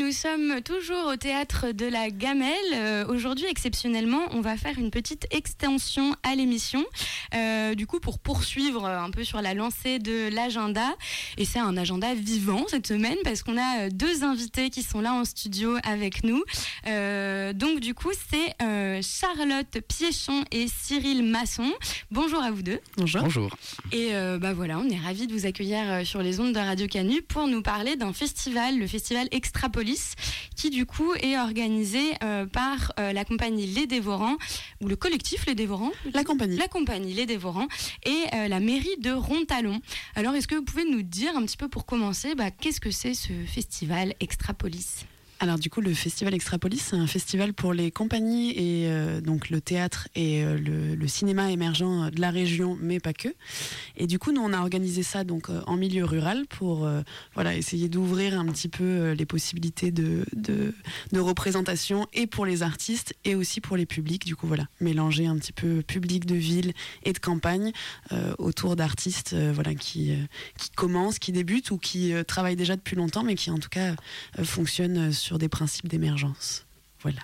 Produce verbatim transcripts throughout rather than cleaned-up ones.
nous sommes toujours au théâtre de la Gamelle. Euh, aujourd'hui, exceptionnellement, on va faire une petite extension à l'émission. Euh, du coup, pour poursuivre un peu sur la lancée de l'agenda. Et c'est un agenda vivant cette semaine parce qu'on a deux invités qui sont là en studio avec nous. Euh, donc, du coup, c'est euh, Charlotte Piéchon et Cyril Masson. Bonjour à vous deux. Bonjour. Bonjour. Et euh, bah voilà, on est ravis de vous accueillir sur les ondes de Radio Canu pour nous parler d'un festival, le festival Extrapolis, qui du coup est organisé euh, par euh, la compagnie Les Dévorants, ou le collectif Les Dévorants. La compagnie. La compagnie Les Dévorants et euh, la mairie de Rontalon. Alors, est-ce que vous pouvez nous dire un petit peu pour commencer, bah, qu'est-ce que c'est ce festival Extrapolis ? Alors du coup, le festival Extrapolis, c'est un festival pour les compagnies et euh, donc le théâtre et euh, le, le cinéma émergent de la région, mais pas que. Et du coup, nous, on a organisé ça donc euh, en milieu rural pour euh, voilà essayer d'ouvrir un petit peu euh, les possibilités de, de de représentation et pour les artistes et aussi pour les publics. Du coup, voilà, mélanger un petit peu public de ville et de campagne euh, autour d'artistes euh, voilà qui euh, qui commencent, qui débutent ou qui euh, travaillent déjà depuis longtemps, mais qui en tout cas euh, fonctionnent sur sur des principes d'émergence. Voilà.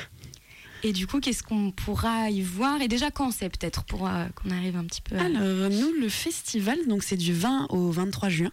Et du coup, qu'est-ce qu'on pourra y voir ? Et déjà, quand c'est peut-être pour euh, qu'on arrive un petit peu à... Alors, nous, le festival, donc c'est du vingt au vingt-trois juin.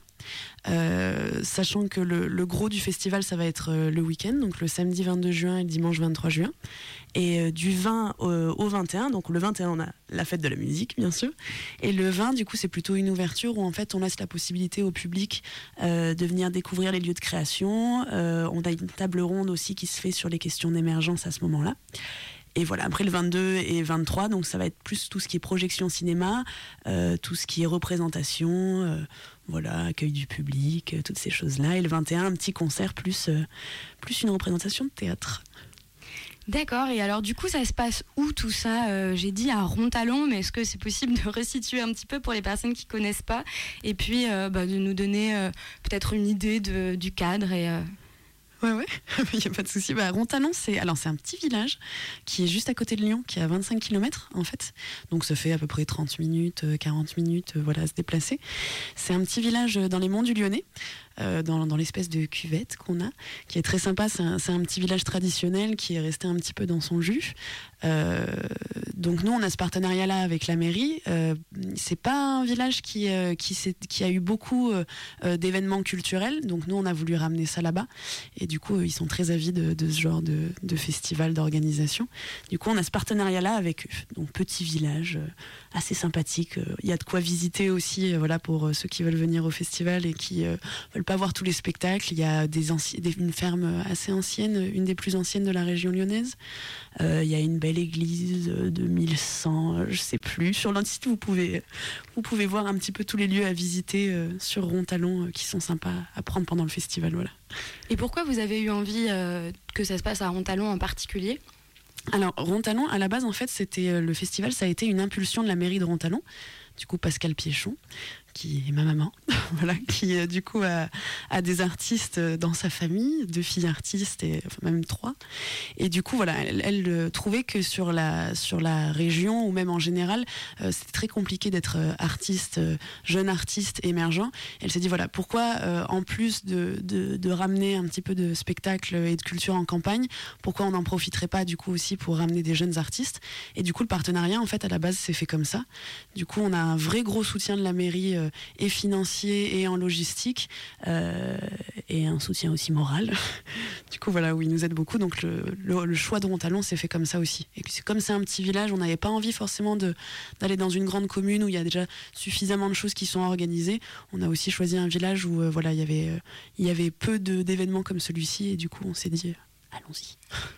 Euh, sachant que le, le gros du festival, ça va être euh, le week-end, donc le samedi vingt-deux juin et le dimanche vingt-trois juin. Et euh, du vingt au, au vingt et un, donc le vingt et un, on a la fête de la musique, bien sûr. Et le vingt, du coup, c'est plutôt une ouverture où en fait, on laisse la possibilité au public euh, de venir découvrir les lieux de création. Euh, on a une table ronde aussi qui se fait sur les questions d'émergence à ce moment-là. Et voilà, après le vingt-deux et vingt-trois, donc ça va être plus tout ce qui est projection cinéma, euh, tout ce qui est représentation, euh, voilà, accueil du public, euh, toutes ces choses-là. Et le vingt et un, un petit concert plus, euh, plus une représentation de théâtre. D'accord, et alors du coup ça se passe où tout ça ? euh, J'ai dit à Rontalon, mais est-ce que c'est possible de resituer un petit peu pour les personnes qui ne connaissent pas ? Et puis euh, bah, de nous donner euh, peut-être une idée de, du cadre et... Euh... Ouais, ouais, il n'y a pas de souci. Bah, Rontalon, c'est, alors, c'est un petit village qui est juste à côté de Lyon, qui est à vingt-cinq kilomètres, en fait. Donc, ça fait à peu près trente minutes, quarante minutes, voilà, à se déplacer. C'est un petit village dans les monts du Lyonnais, euh, dans, dans l'espèce de cuvette qu'on a, qui est très sympa. C'est un, c'est un petit village traditionnel qui est resté un petit peu dans son jus. Euh, donc, nous, on a ce partenariat-là avec la mairie. Euh, c'est pas un village qui, euh, qui, s'est, qui a eu beaucoup euh, d'événements culturels. Donc, nous, on a voulu ramener ça là-bas. Et du coup, ils sont très avides de, de ce genre de, de festival, d'organisation. Du coup, on a ce partenariat-là avec eux. Donc, petit village, euh, assez sympathique. Il y a de quoi visiter aussi, euh, voilà, pour euh, ceux qui veulent venir au festival et qui euh, veulent pas voir tous les spectacles. Il y a des anci- des, une ferme assez ancienne, une des plus anciennes de la région lyonnaise. Euh, il y a une belle église de mille cent, je sais plus. Sur notre site, vous pouvez, vous pouvez voir un petit peu tous les lieux à visiter euh, sur Rontalon euh, qui sont sympas à prendre pendant le festival, voilà. Et pourquoi vous avez eu envie euh, que ça se passe à Rontalon en particulier ? Alors, Rontalon, à la base, en fait, c'était euh, le festival, ça a été une impulsion de la mairie de Rontalon, du coup Pascal Piéchon, qui est ma maman, voilà, qui euh, du coup a, a des artistes dans sa famille, deux filles artistes et enfin, même trois. Et du coup voilà, elle, elle euh, trouvait que sur la sur la région ou même en général, euh, c'était très compliqué d'être euh, artiste, euh, jeune artiste émergent. Elle s'est dit voilà, pourquoi euh, en plus de, de de ramener un petit peu de spectacle et de culture en campagne, pourquoi on n'en profiterait pas du coup aussi pour ramener des jeunes artistes. Et du coup le partenariat en fait à la base s'est fait comme ça. Du coup on a un vrai gros soutien de la mairie. Euh, et financier et en logistique euh, et un soutien aussi moral. Du coup voilà, où il nous aide beaucoup, donc le, le, le choix de Rontalon s'est fait comme ça aussi. Et puis comme c'est un petit village, on n'avait pas envie forcément de, d'aller dans une grande commune où il y a déjà suffisamment de choses qui sont organisées. On a aussi choisi un village où euh, voilà, il y avait, euh, il y avait peu de, d'événements comme celui-ci et du coup on s'est dit euh, allons-y.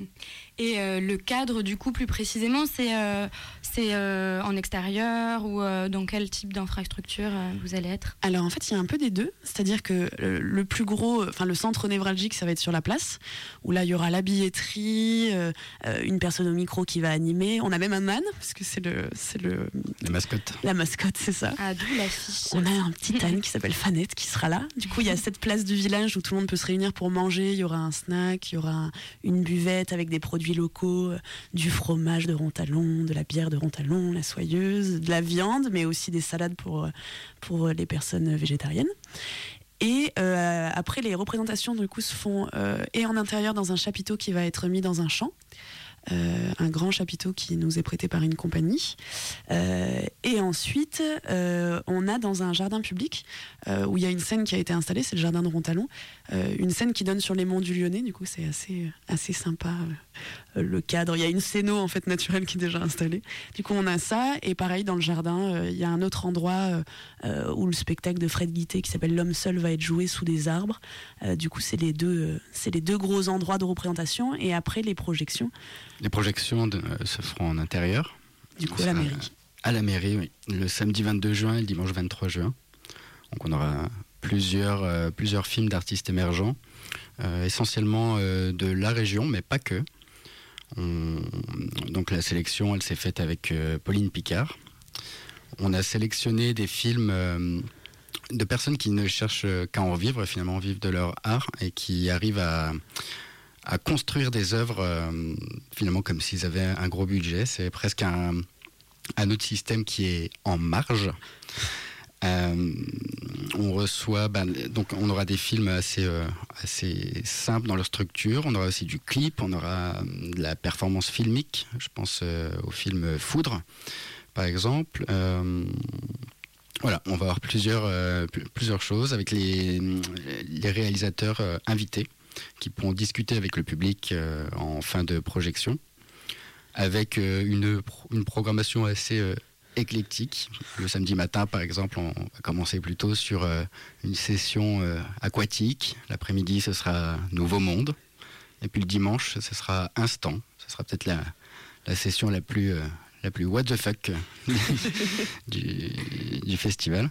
Et euh, le cadre, du coup, plus précisément, c'est, euh, c'est euh, en extérieur ou euh, dans quel type d'infrastructure euh, vous allez être ? Alors en fait, il y a un peu des deux. C'est-à-dire que le, le plus gros, enfin le centre névralgique, ça va être sur la place, où là, il y aura la billetterie, euh, une personne au micro qui va animer. On a même un âne, parce que c'est le... C'est le la mascotte. La mascotte, c'est ça. Ah, d'où l'affiche. On a un petit âne qui s'appelle Fanette qui sera là. Du coup, il y a cette place du village où tout le monde peut se réunir pour manger. Il y aura un snack, il y aura un, une buvette avec des produits locaux, du fromage de Rontalon, de la bière de Rontalon, la soyeuse, de la viande, mais aussi des salades pour, pour les personnes végétariennes. Et euh, après, les représentations du coup se font euh, et en intérieur dans un chapiteau qui va être mis dans un champ. Euh, un grand chapiteau qui nous est prêté par une compagnie. Euh, et ensuite, euh, on a dans un jardin public euh, où il y a une scène qui a été installée, c'est le jardin de Rontalon, euh, une scène qui donne sur les monts du Lyonnais. Du coup, c'est assez, assez sympa euh, le cadre. Il y a une scéno en fait naturelle qui est déjà installée. Du coup, on a ça. Et pareil, dans le jardin, euh, il y a un autre endroit euh, où le spectacle de Fred Guittet qui s'appelle L'homme seul va être joué sous des arbres. Euh, du coup, c'est les deux, euh, c'est les deux gros endroits de représentation. Et après, les projections. Les projections de, euh, se feront en intérieur. Du coup, à la mairie. À la mairie, oui. Le samedi vingt-deux juin et le dimanche vingt-trois juin. Donc on aura plusieurs, euh, plusieurs films d'artistes émergents, euh, essentiellement euh, de la région, mais pas que. On, donc la sélection, elle s'est faite avec euh, Pauline Picard. On a sélectionné des films euh, de personnes qui ne cherchent qu'à en vivre, finalement, vivre de leur art et qui arrivent à... à construire des œuvres euh, finalement comme s'ils avaient un gros budget. C'est presque un, un autre système qui est en marge. Euh, on reçoit, ben, donc on aura des films assez, euh, assez simples dans leur structure. On aura aussi du clip, on aura de la performance filmique. Je pense euh, au film Foudre, par exemple. Euh, Voilà, on va avoir plusieurs, euh, plusieurs choses avec les, les réalisateurs euh, invités qui pourront discuter avec le public euh, en fin de projection, avec euh, une, une programmation assez euh, éclectique. Le samedi matin, par exemple, on va commencer plutôt sur euh, une session euh, aquatique. L'après-midi, ce sera Nouveau Monde. Et puis le dimanche, ce sera Instant. Ce sera peut-être la, la session la plus, euh, la plus what the fuck du, du festival.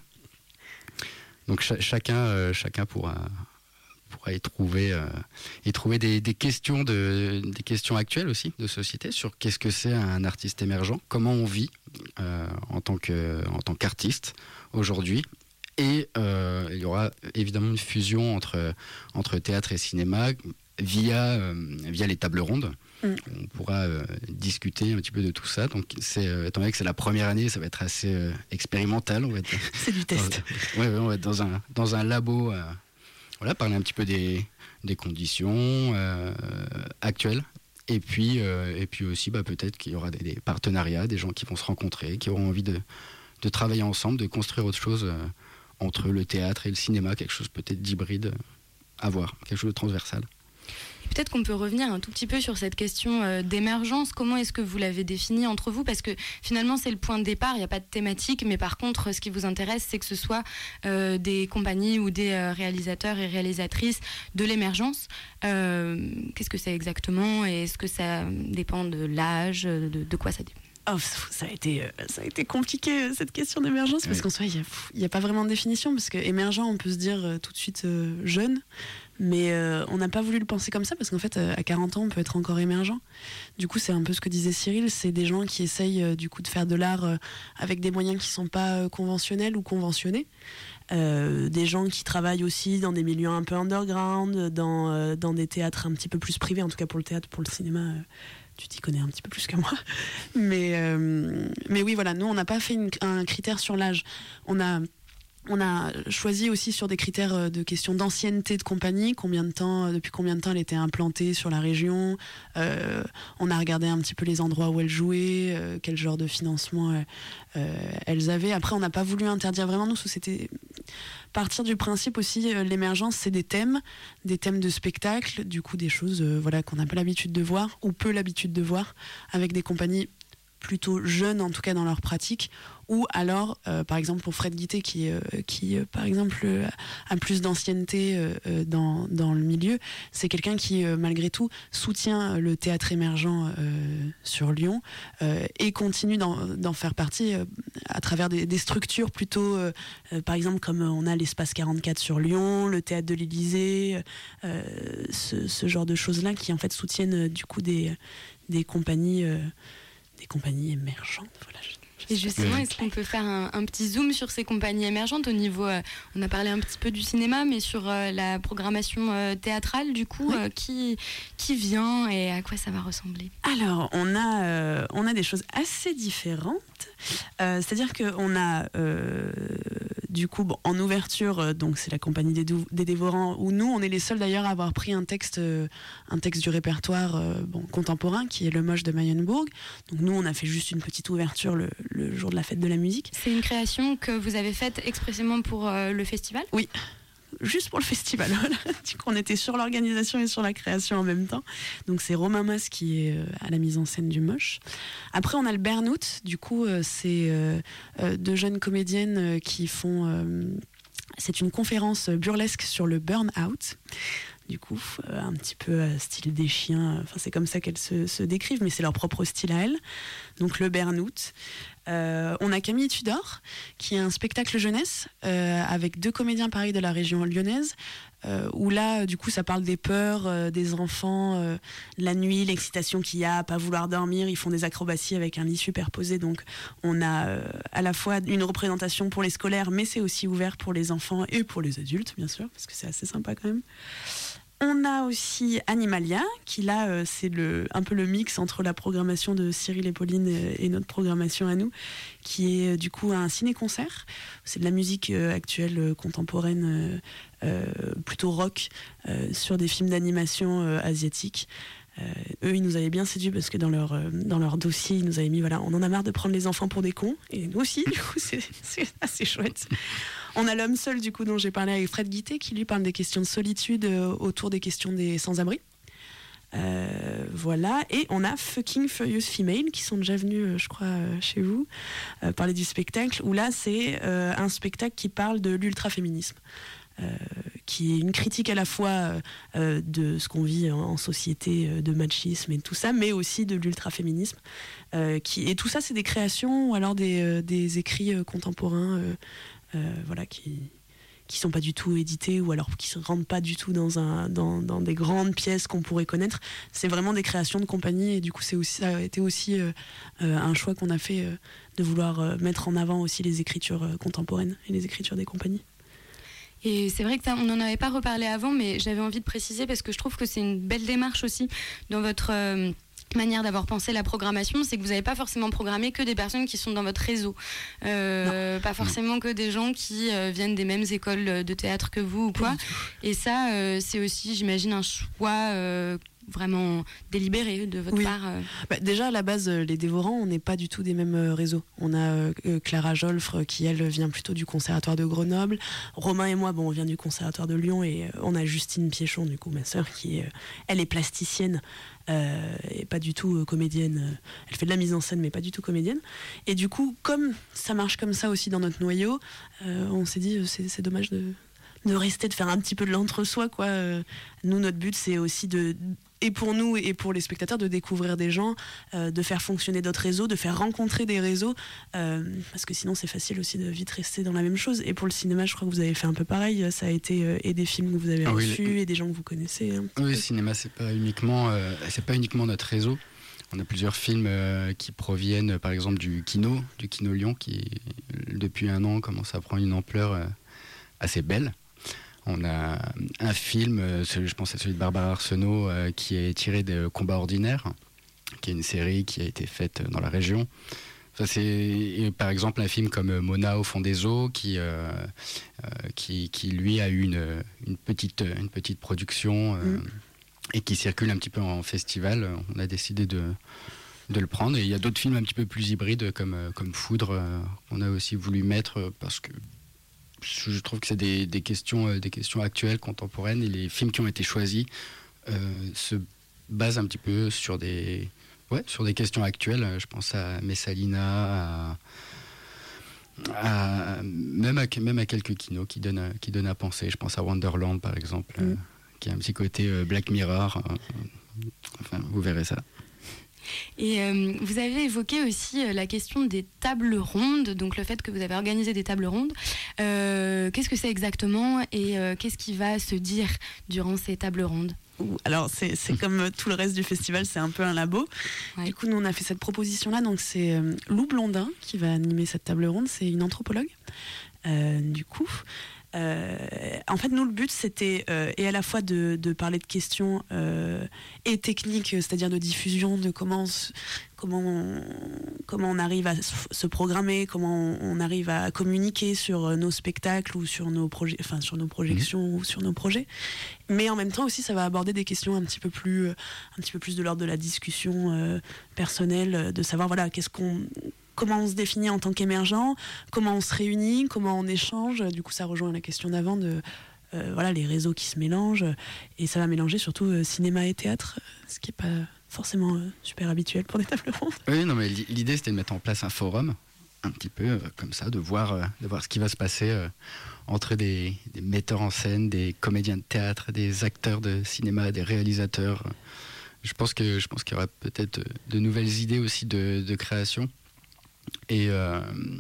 Donc ch- chacun, euh, chacun pourra... pourra y trouver, euh, y trouver des, des, questions de, des questions actuelles aussi de société sur qu'est-ce que c'est un artiste émergent, comment on vit euh, en tant que, en tant qu'artiste aujourd'hui. Et euh, il y aura évidemment une fusion entre, entre théâtre et cinéma via, euh, via les tables rondes. Mm. On pourra euh, discuter un petit peu de tout ça. Donc, c'est, euh, étant donné que c'est la première année, ça va être assez euh, expérimental. On va être, c'est du test. Dans, ouais, ouais, on va être dans un, dans un labo. Euh, Voilà, parler un petit peu des, des conditions euh, actuelles. Et puis, euh, et puis aussi, bah, peut-être qu'il y aura des, des partenariats, des gens qui vont se rencontrer, qui auront envie de, de travailler ensemble, de construire autre chose euh, entre le théâtre et le cinéma, quelque chose peut-être d'hybride à voir, quelque chose de transversal. Peut-être qu'on peut revenir un tout petit peu sur cette question euh, d'émergence. Comment est-ce que vous l'avez définie entre vous ? Parce que finalement, c'est le point de départ, il n'y a pas de thématique, mais par contre, ce qui vous intéresse, c'est que ce soit euh, des compagnies ou des euh, réalisateurs et réalisatrices de l'émergence. Euh, qu'est-ce que c'est exactement ? Et est-ce que ça dépend de l'âge ? De, de quoi ça dépend ? Oh, ça a été, ça a été compliqué cette question d'émergence parce oui. qu'en soi il n'y a, a pas vraiment de définition parce que émergent on peut se dire euh, tout de suite euh, jeune, mais euh, on n'a pas voulu le penser comme ça parce qu'en fait euh, à quarante ans on peut être encore émergent. Du coup c'est un peu ce que disait Cyril, c'est des gens qui essayent euh, du coup de faire de l'art euh, avec des moyens qui sont pas euh, conventionnels ou conventionnés. Euh, des gens qui travaillent aussi dans des milieux un peu underground, dans, euh, dans des théâtres un petit peu plus privés, en tout cas pour le théâtre, pour le cinéma. Euh, tu t'y connais un petit peu plus que moi. Mais, euh, mais oui, voilà, nous, on n'a pas fait une, un critère sur l'âge. On a, on a choisi aussi sur des critères de questions d'ancienneté de compagnie, combien de temps, depuis combien de temps elle était implantée sur la région. Euh, on a regardé un petit peu les endroits où elle jouait, euh, quel genre de financement euh, euh, elles avaient. Après, on n'a pas voulu interdire vraiment, nous, c'était... Partir du principe aussi, euh, l'émergence, c'est des thèmes, des thèmes de spectacle, du coup des choses euh, voilà, qu'on n'a pas l'habitude de voir, ou peu l'habitude de voir, avec des compagnies plutôt jeunes, en tout cas dans leur pratique, ou alors, euh, par exemple, pour Fred Guittet, qui, euh, qui euh, par exemple, euh, a plus d'ancienneté euh, dans, dans le milieu, c'est quelqu'un qui, euh, malgré tout, soutient le théâtre émergent euh, sur Lyon euh, et continue d'en, d'en faire partie euh, à travers des, des structures plutôt, euh, euh, par exemple, comme on a l'Espace quarante-quatre sur Lyon, le Théâtre de l'Élysée, euh, ce, ce genre de choses-là qui, en fait, soutiennent euh, du coup des, des compagnies... Euh, des compagnies émergentes, voilà. Et justement, est-ce qu'on peut faire un, un petit zoom sur ces compagnies émergentes au niveau, euh, on a parlé un petit peu du cinéma, mais sur euh, la programmation euh, théâtrale, du coup, oui. euh, qui, qui vient et à quoi ça va ressembler ? Alors, on a, euh, on a des choses assez différentes. Euh, c'est-à-dire qu'on a euh, Du coup, bon, en ouverture, euh, donc c'est la compagnie des, dou- des dévorants, où nous, on est les seuls d'ailleurs à avoir pris un texte, euh, un texte du répertoire euh, bon, contemporain, qui est Le Moche de Mayenbourg. Donc nous, on a fait juste une petite ouverture le, le jour de la fête de la musique. C'est une création que vous avez faite expressément pour euh, le festival ? Oui. Juste pour le festival. Du coup, on était sur l'organisation et sur la création en même temps. Donc, c'est Romain Mas qui est euh, à la mise en scène du Moche. Après, on a le Burnout. Du coup, euh, c'est euh, euh, deux jeunes comédiennes euh, qui font... Euh, c'est une conférence burlesque sur le burn-out. Du coup, euh, un petit peu euh, style des chiens. Enfin, c'est comme ça qu'elles se, se décrivent, mais c'est leur propre style à elles. Donc, le Burnout. Euh, on a Camille Tudor, qui est un spectacle jeunesse euh, avec deux comédiens pareils de la région lyonnaise, euh, où là, du coup, ça parle des peurs euh, des enfants, euh, la nuit, l'excitation qu'il y a, à pas vouloir dormir. Ils font des acrobaties avec un lit superposé, donc on a euh, à la fois une représentation pour les scolaires, mais c'est aussi ouvert pour les enfants et pour les adultes, bien sûr, parce que c'est assez sympa quand même. On a aussi Animalia, qui là, euh, c'est le, un peu le mix entre la programmation de Cyril et Pauline et, et notre programmation à nous, qui est euh, du coup un ciné-concert. C'est de la musique euh, actuelle, euh, contemporaine, euh, euh, plutôt rock, euh, sur des films d'animation euh, asiatiques. Euh, eux, ils nous avaient bien séduits parce que dans leur, euh, dans leur dossier, ils nous avaient mis, voilà, on en a marre de prendre les enfants pour des cons. Et nous aussi, du coup, c'est, c'est assez chouette. On a L'Homme seul, du coup, dont j'ai parlé avec Fred Guittet, qui lui parle des questions de solitude euh, autour des questions des sans-abri. Euh, voilà. Et on a Fucking Furious Female, qui sont déjà venus, euh, je crois, euh, chez vous, euh, parler du spectacle, où là, c'est euh, un spectacle qui parle de l'ultraféminisme. Euh, qui est une critique à la fois euh, de ce qu'on vit en, en société, euh, de machisme et tout ça, mais aussi de l'ultraféminisme. Euh, qui, et tout ça, c'est des créations ou alors des, euh, des écrits euh, contemporains euh, euh, voilà, qui qui sont pas du tout édités ou alors qui se rentrent pas du tout dans, un, dans, dans des grandes pièces qu'on pourrait connaître. C'est vraiment des créations de compagnie et du coup, c'est aussi, ça a été aussi euh, euh, un choix qu'on a fait euh, de vouloir euh, mettre en avant aussi les écritures euh, contemporaines et les écritures des compagnies. Et c'est vrai que ça, on n'en avait pas reparlé avant, mais j'avais envie de préciser parce que je trouve que c'est une belle démarche aussi dans votre euh, manière d'avoir pensé la programmation, c'est que vous n'avez pas forcément programmé que des personnes qui sont dans votre réseau, euh, pas forcément que des gens qui euh, viennent des mêmes écoles de théâtre que vous ou quoi. Et ça, euh, c'est aussi, j'imagine, un choix euh, vraiment délibéré de votre oui. part. Euh... Bah, déjà, à la base, les dévorants, on n'est pas du tout des mêmes euh, réseaux. On a euh, Clara Jolfre, qui, elle, vient plutôt du Conservatoire de Grenoble. Romain et moi, bon, on vient du Conservatoire de Lyon. Et euh, on a Justine Piéchon, du coup, ma sœur, qui est, euh, elle est plasticienne euh, et pas du tout euh, comédienne. Elle fait de la mise en scène, mais pas du tout comédienne. Et du coup, comme ça marche comme ça aussi dans notre noyau, euh, on s'est dit, euh, c'est, c'est dommage de... de rester, de faire un petit peu de l'entre-soi, quoi. Euh, nous, notre but, c'est aussi de, et pour nous et pour les spectateurs, de découvrir des gens, euh, de faire fonctionner d'autres réseaux, de faire rencontrer des réseaux, euh, parce que sinon, c'est facile aussi de vite rester dans la même chose. Et pour le cinéma, je crois que vous avez fait un peu pareil. Ça a été euh, et des films que vous avez ah reçus, oui, et des gens que vous connaissez. Oui, le cinéma, c'est pas uniquement, euh, c'est pas uniquement notre réseau. On a plusieurs films euh, qui proviennent, par exemple, du Kino, du Kino Lyon, qui depuis un an commence à prendre une ampleur euh, assez belle. On a un film, je pense à celui de Barbara Arsenault, euh, qui est tiré de Combat ordinaire, qui est une série qui a été faite dans la région. Ça, c'est par exemple un film comme Mona au fond des eaux, qui, euh, euh, qui, qui lui a eu une, une, petite, une petite production euh, mm. et qui circule un petit peu en festival. On a décidé de, de le prendre. Et il y a d'autres films un petit peu plus hybrides comme, comme Foudre, euh, qu'on a aussi voulu mettre parce que je trouve que c'est des, des, questions, euh, des questions actuelles, contemporaines, et les films qui ont été choisis euh, se basent un petit peu sur des, ouais, sur des questions actuelles. Je pense à Messalina, à, à, même, à, même à quelques kinos qui donnent, qui donnent à penser. Je pense à Wonderland, par exemple, mm. euh, qui a un petit côté euh, Black Mirror. Euh, enfin, vous verrez ça. Et euh, vous avez évoqué aussi euh, la question des tables rondes, donc le fait que vous avez organisé des tables rondes. Euh, qu'est-ce que c'est exactement et euh, qu'est-ce qui va se dire durant ces tables rondes ? Alors c'est, c'est comme tout le reste du festival, c'est un peu un labo. Ouais. Du coup, nous on a fait cette proposition-là, donc c'est euh, Lou Blondin qui va animer cette table ronde, c'est une anthropologue. Euh, du coup... Euh, en fait, nous, le but, c'était euh, et à la fois de, de parler de questions euh, et techniques, c'est-à-dire de diffusion, de comment, comment, on, comment on arrive à se programmer, comment on arrive à communiquer sur nos spectacles ou sur nos, projets, enfin, sur nos projections mmh. ou sur nos projets. Mais en même temps aussi, ça va aborder des questions un petit peu plus, un petit peu plus de l'ordre de la discussion euh, personnelle, de savoir voilà, qu'est-ce qu'on... comment on se définit en tant qu'émergent, comment on se réunit, comment on échange. Du coup, ça rejoint la question d'avant de euh, voilà, les réseaux qui se mélangent. Et ça va mélanger surtout euh, cinéma et théâtre, ce qui n'est pas forcément euh, super habituel pour des tables rondes. Oui, non, mais l'idée, c'était de mettre en place un forum, un petit peu euh, comme ça, de voir, euh, de voir ce qui va se passer euh, entre des, des metteurs en scène, des comédiens de théâtre, des acteurs de cinéma, des réalisateurs. Je pense que, je pense qu'il y aura peut-être de nouvelles idées aussi de, de création. Et, euh,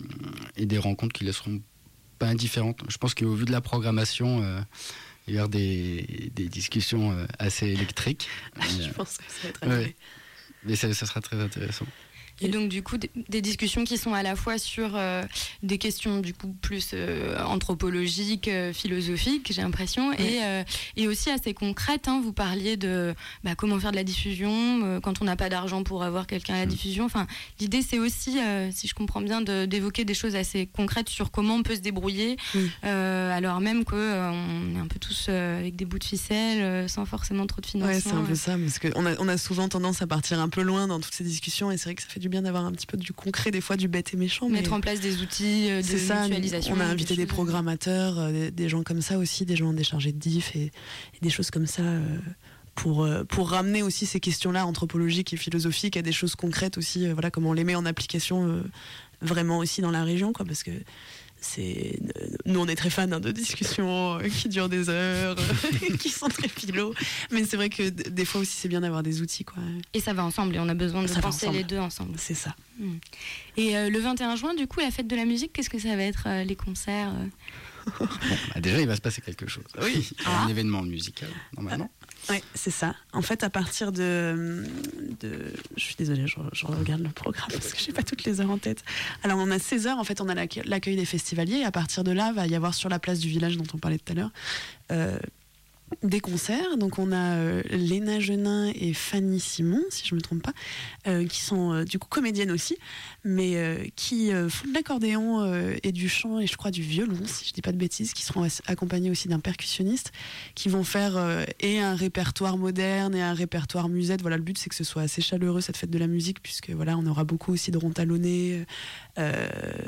et des rencontres qui ne laisseront pas indifférentes. Je pense qu'au vu de la programmation, euh, il va y avoir des, des discussions euh, assez électriques. Je pense que ça va être ouais. Mais ça, ça sera très intéressant. Et donc du coup des, des discussions qui sont à la fois sur euh, des questions du coup plus euh, anthropologiques, euh, philosophiques, j'ai l'impression, oui. et, euh, et aussi assez concrètes. Hein. Vous parliez de bah, comment faire de la diffusion euh, quand on n'a pas d'argent pour avoir quelqu'un à la diffusion. Enfin, l'idée c'est aussi, euh, si je comprends bien, de, d'évoquer des choses assez concrètes sur comment on peut se débrouiller, oui. euh, alors même qu'on euh, est un peu tous euh, avec des bouts de ficelle, euh, sans forcément trop de financement. Ouais, c'est un peu ça, parce qu'on a, on a souvent tendance à partir un peu loin dans toutes ces discussions, et c'est vrai que ça fait du bien d'avoir un petit peu du concret, des fois du bête et méchant. Mettre mais en place des outils de c'est ça, mutualisation. On a invité des, des programmateurs, euh, des, des gens comme ça aussi, des gens des chargés de diff et, et des choses comme ça euh, pour, euh, pour ramener aussi ces questions-là anthropologiques et philosophiques à des choses concrètes aussi. Euh, voilà, comment on les met en application euh, vraiment aussi dans la région, quoi, parce que c'est... Nous, on est très fans hein, de discussions euh, qui durent des heures, euh, qui sont très philo. Mais c'est vrai que d- des fois aussi, c'est bien d'avoir des outils, quoi. Et ça va ensemble, et on a besoin de ça penser les deux ensemble. C'est ça. Mmh. Et euh, le vingt et un juin, du coup, la fête de la musique, qu'est-ce que ça va être, euh, les concerts euh... Bon, bah déjà, il va se passer quelque chose. Oui. Ah. Un événement musical, normalement. Ah. Oui, c'est ça. En fait, à partir de... de... Je suis désolée, je, je regarde le programme parce que je n'ai pas toutes les heures en tête. Alors, on a seize heures, en fait, on a l'accueil, l'accueil des festivaliers. Et à partir de là, il va y avoir sur la place du village dont on parlait tout à l'heure... Euh, des concerts. Donc on a euh, Léna Genin et Fanny Simon, si je ne me trompe pas, euh, qui sont euh, du coup comédiennes aussi, mais euh, qui euh, font de l'accordéon euh, et du chant et je crois du violon, si je ne dis pas de bêtises, qui seront accompagnés aussi d'un percussionniste, qui vont faire euh, et un répertoire moderne et un répertoire musette. Voilà, le but c'est que ce soit assez chaleureux cette fête de la musique, puisque voilà, on aura beaucoup aussi de ronds talonnés. Euh,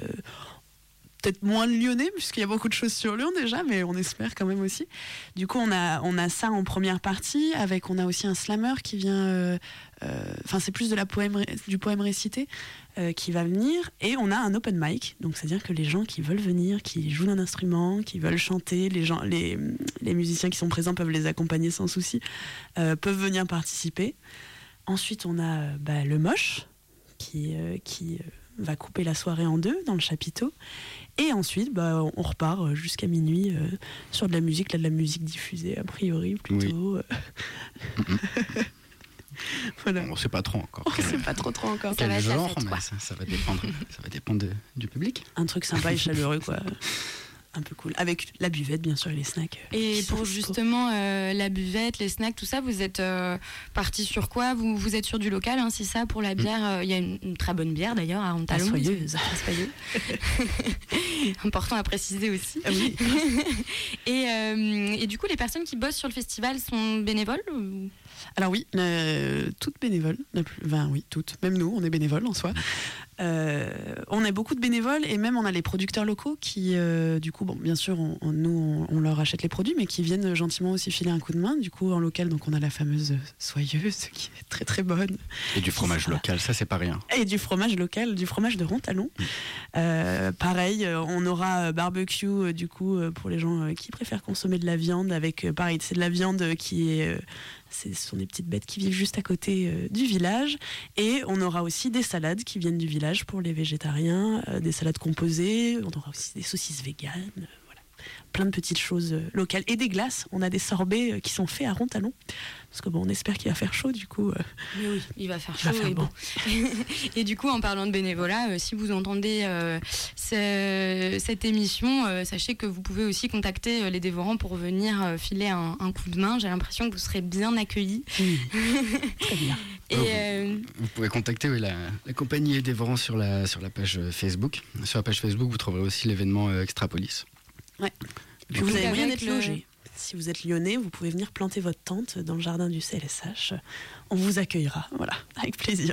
peut-être moins le lyonnais, puisqu'il y a beaucoup de choses sur Lyon déjà, mais on espère quand même aussi. Du coup, on a, on a ça en première partie, avec, on a aussi un slammer qui vient, euh, euh, enfin c'est plus de la poème, du poème récité, euh, qui va venir, et on a un open mic, donc c'est-à-dire que les gens qui veulent venir, qui jouent d'un instrument, qui veulent chanter, les, gens, les, les musiciens qui sont présents peuvent les accompagner sans souci, euh, peuvent venir participer. Ensuite, on a euh, bah, le moche, qui, euh, qui euh, va couper la soirée en deux dans le chapiteau. Et ensuite, bah, on repart jusqu'à minuit euh, sur de la musique, là, de la musique diffusée, a priori, plutôt. Oui. Voilà. On ne sait pas trop encore. On ne sait pas trop, trop encore. Quel genre, mais ça, ça va dépendre, ça va dépendre de, du public. Un truc sympa et chaleureux, quoi. Un peu cool. Avec la buvette, bien sûr, et les snacks. Et pour justement euh, la buvette, les snacks, tout ça, vous êtes euh, parti sur quoi vous, vous êtes sur du local, hein, c'est ça, pour la bière. Il mmh. euh, y a une, une très bonne bière d'ailleurs à Rontalon. Soyeuse. Important à préciser aussi. Ah oui. et, euh, et du coup, les personnes qui bossent sur le festival sont bénévoles ou... Alors oui, euh, toutes bénévoles. Enfin oui, toutes. Même nous, on est bénévoles en soi. Euh, on a beaucoup de bénévoles et même on a les producteurs locaux qui, euh, du coup, bon, bien sûr, on, on, nous, on, on leur achète les produits, mais qui viennent gentiment aussi filer un coup de main. Du coup, en local, donc on a la fameuse soyeuse qui est très très bonne. Et du fromage sera... local, ça c'est pas rien. Et du fromage local, du fromage de Rontalon. Mmh. Euh, pareil, on aura barbecue, du coup, pour les gens qui préfèrent consommer de la viande, avec, pareil, c'est de la viande qui est... Ce sont des petites bêtes qui vivent juste à côté euh, du village. Et on aura aussi des salades qui viennent du village pour les végétariens, euh, des salades composées. On aura aussi des saucisses véganes. Euh, voilà. plein de petites choses euh, locales et des glaces. On a des sorbets euh, qui sont faits à Rontalon. Parce que bon, on espère qu'il va faire chaud du coup. Euh, Mais oui, il va faire il chaud va faire et bon. bon. Et du coup, en parlant de bénévolat, euh, si vous entendez euh, ce- cette émission, euh, sachez que vous pouvez aussi contacter euh, les dévorants pour venir euh, filer un, un coup de main. J'ai l'impression que vous serez bien accueillis. Mmh. Très bien. Et Oh, euh, Vous pouvez contacter oui, la, la compagnie Les Dévorants sur la, sur la page euh, Facebook. Sur la page Facebook, vous trouverez aussi l'événement euh, Extrapolis. Ouais. Puis Donc, vous avez moyen avec d'être le- logé. Si vous êtes lyonnais, vous pouvez venir planter votre tente dans le jardin du C L S H. On vous accueillera, voilà, avec plaisir.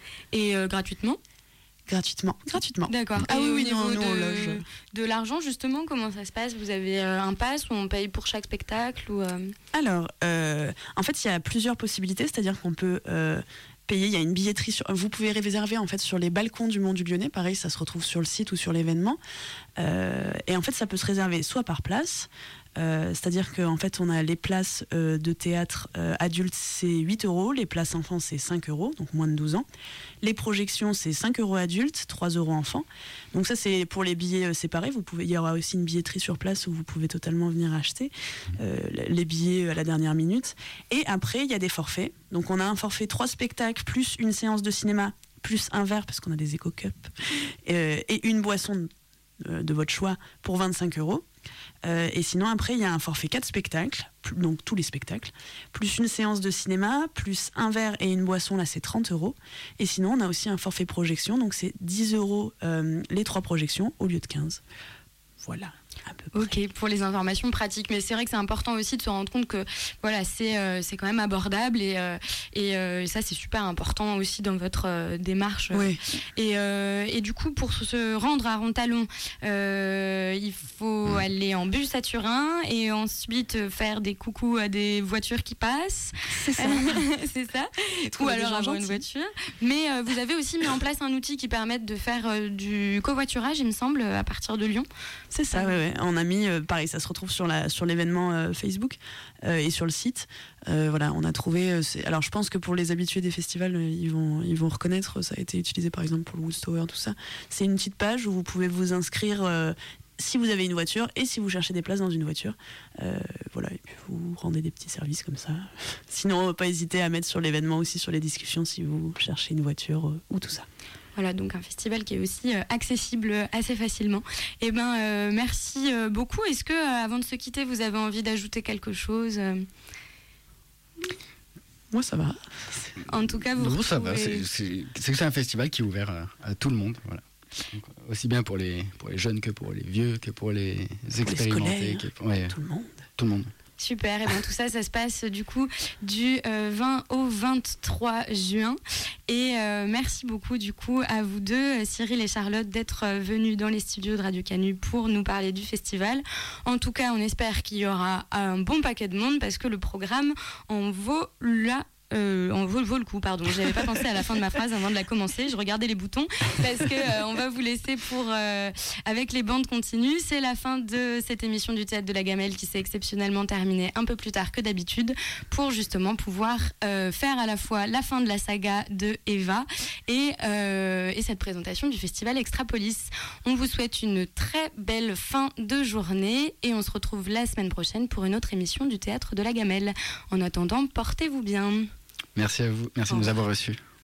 et euh, gratuitement. Gratuitement. Gratuitement. D'accord. Ah Et oui, au oui, niveau non, nous, on de, loge. de l'argent, justement, comment ça se passe? Vous avez euh, un pass ou on paye pour chaque spectacle ou, euh, Alors, euh, en fait, il y a plusieurs possibilités, c'est-à-dire qu'on peut euh, payer, il y a une billetterie, sur, vous pouvez réserver en fait sur les balcons du Mont du Lyonnais, pareil, ça se retrouve sur le site ou sur l'événement, euh, et en fait, ça peut se réserver soit par place, euh, c'est-à-dire qu'en fait, on a les places euh, de théâtre euh, adultes, c'est huit euros, les places enfants, c'est cinq euros, donc moins de douze ans. Les projections, c'est cinq euros adultes, trois euros enfants. Donc ça, c'est pour les billets euh, séparés. Vous pouvez, il y aura aussi une billetterie sur place où vous pouvez totalement venir acheter euh, les billets à la dernière minute. Et après, il y a des forfaits. Donc on a un forfait trois spectacles, plus une séance de cinéma, plus un verre, parce qu'on a des éco-cups, euh, et une boisson de, de votre choix pour vingt-cinq euros. Euh, et sinon, après, il y a un forfait quatre spectacles, plus- donc tous les spectacles, plus une séance de cinéma, plus un verre et une boisson, là c'est trente euros. Et sinon, on a aussi un forfait projection, donc c'est dix euros euh, les trois projections au lieu de quinze. Voilà, à peu près. Ok, pour les informations pratiques. Mais c'est vrai que c'est important aussi de se rendre compte que voilà, c'est euh, c'est quand même abordable et, euh, et euh, ça, c'est super important aussi dans votre euh, démarche. Oui. Et, euh, et du coup, pour se rendre à Rontalon, euh, il faut aller en bus à Turin et ensuite faire des coucous à des voitures qui passent. C'est ça. C'est ça. Ou Trouver des alors gens avoir une gentils. voiture. Mais euh, vous avez aussi mis en place un outil qui permet de faire euh, du covoiturage, il me semble, à partir de Lyon. C'est ça, ouais, ouais. On a mis, euh, pareil, ça se retrouve sur, la, sur l'événement euh, Facebook euh, et sur le site. Euh, voilà, on a trouvé. euh, c'est... Alors, je pense que pour les habitués des festivals, euh, ils, vont, ils vont reconnaître. Ça a été utilisé par exemple pour le Woodstower, tout ça. C'est une petite page où vous pouvez vous inscrire euh, si vous avez une voiture et si vous cherchez des places dans une voiture. Euh, voilà, et puis vous rendez des petits services comme ça. Sinon, pas hésiter à mettre sur l'événement aussi sur les discussions si vous cherchez une voiture euh, ou tout ça. Voilà, donc un festival qui est aussi euh, accessible assez facilement. Eh ben, euh, merci euh, beaucoup. Est-ce que, euh, avant de se quitter, vous avez envie d'ajouter quelque chose euh Moi, ça va. En tout cas, vous Non, ça va. retrouvez- C'est, c'est, c'est que c'est un festival qui est ouvert à, à tout le monde. Voilà. Donc, aussi bien pour les, pour les jeunes que pour les vieux, que pour les expérimentés. scolaires. que pour- ouais, Tout le monde. tout le monde. Super, et bien tout ça, ça se passe du coup du euh, vingt au vingt-trois juin. Et euh, merci beaucoup du coup à vous deux, Cyril et Charlotte, d'être euh, venus dans les studios de Radio Canu pour nous parler du festival. En tout cas, on espère qu'il y aura un bon paquet de monde parce que le programme en vaut la... Euh, on vaut, vaut le coup, pardon. J'avais pas pensé à la fin de ma phrase avant de la commencer. Je regardais les boutons parce que euh, on va vous laisser pour euh, avec les bandes continues. C'est la fin de cette émission du Théâtre de la Gamelle qui s'est exceptionnellement terminée un peu plus tard que d'habitude pour justement pouvoir euh, faire à la fois la fin de la saga de Eva et, euh, et cette présentation du festival Extrapolis. On vous souhaite une très belle fin de journée et on se retrouve la semaine prochaine pour une autre émission du Théâtre de la Gamelle. En attendant, portez-vous bien. Merci à vous. Merci de nous avoir reçus.